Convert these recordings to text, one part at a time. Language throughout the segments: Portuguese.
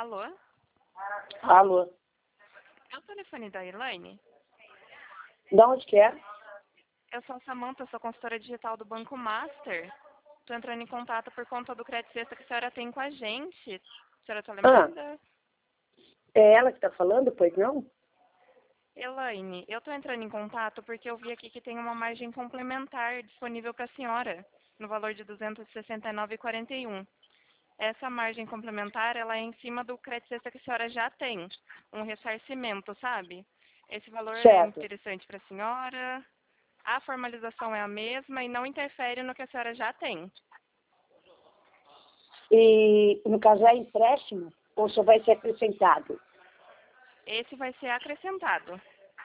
Alô? Alô? É o telefone da Elaine? De onde que é? Eu sou a Samanta, sou consultora digital do Banco Master. Estou entrando em contato por conta do crédito sexta que a senhora tem com a gente. A senhora está lembrada? É ela que está falando, pois não? Elaine, eu estou entrando em contato porque eu vi aqui que tem uma margem complementar disponível para a senhora, no valor de R$ 269,41. Essa margem complementar, ela é em cima do crédito sexta que a senhora já tem, um ressarcimento, sabe? Esse valor é Certo. interessante para a senhora, a formalização é a mesma e não interfere no que a senhora já tem. E, no caso, é empréstimo ou só vai ser acrescentado? Esse vai ser acrescentado.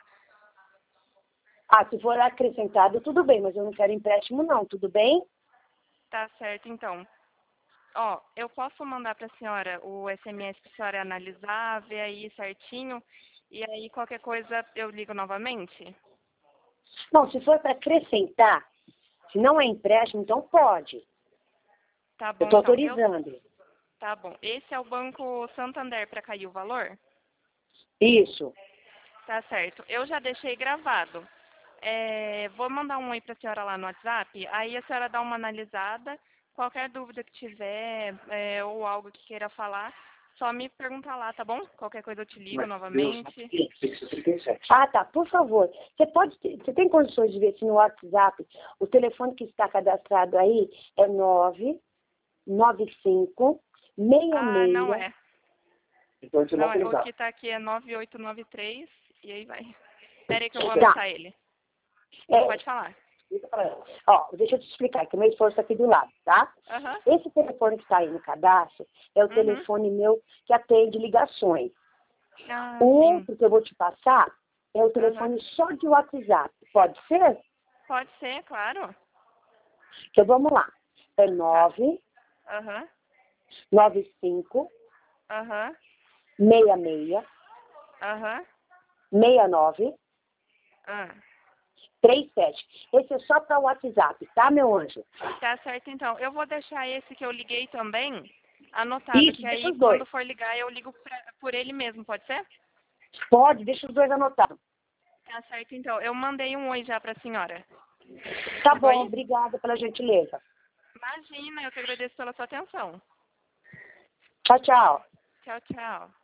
Ah, se for acrescentado, tudo bem, mas eu não quero empréstimo não, tudo bem? Tá certo, então. Ó, eu posso mandar para a senhora o SMS para a senhora analisar, ver aí certinho, e aí qualquer coisa eu ligo novamente? Não, se for para acrescentar, se não é empréstimo, então pode. Tá Eu bom, estou então. autorizando. Tá bom. Esse é o Banco Santander para cair o valor? Isso. Tá certo. Eu já deixei gravado. Vou mandar um oi para a senhora lá no WhatsApp, aí a senhora dá uma analisada. Qualquer dúvida que tiver ou algo que queira falar, só me perguntar lá, tá bom? Qualquer coisa eu te ligo novamente. Ah, tá, por favor. Você tem condições de ver se no WhatsApp o telefone que está cadastrado aí é 995 Ah, não 66. é. Então, você não Não é. O autorizar. que tá aqui é 9893 e aí vai. Espera aí que eu vou Tá. anotar ele. Pode falar. Ó, deixa eu te explicar, que o meu esforço está aqui do lado, tá? Aham. Esse telefone que está aí no cadastro é o Uhum. telefone meu que atende ligações. Ah, O sim. outro que eu vou te passar é o Aham. telefone só de WhatsApp. Pode ser? Pode ser, claro. Então vamos lá. É Tá. Aham. 995 Aham. 66 Aham. 69 Ah. 37. Esse é só para o WhatsApp, tá, meu anjo? Tá certo, então. Eu vou deixar esse que eu liguei também anotado, Isso, que deixa aí os dois. quando for ligar eu ligo por ele mesmo, pode ser? Pode, deixa os dois anotados. Tá certo, então. Eu mandei um oi já pra senhora. Tá Chegou bom, aí? obrigada pela gentileza. Imagina, eu que agradeço pela sua atenção. Tchau, tchau. Tchau, tchau.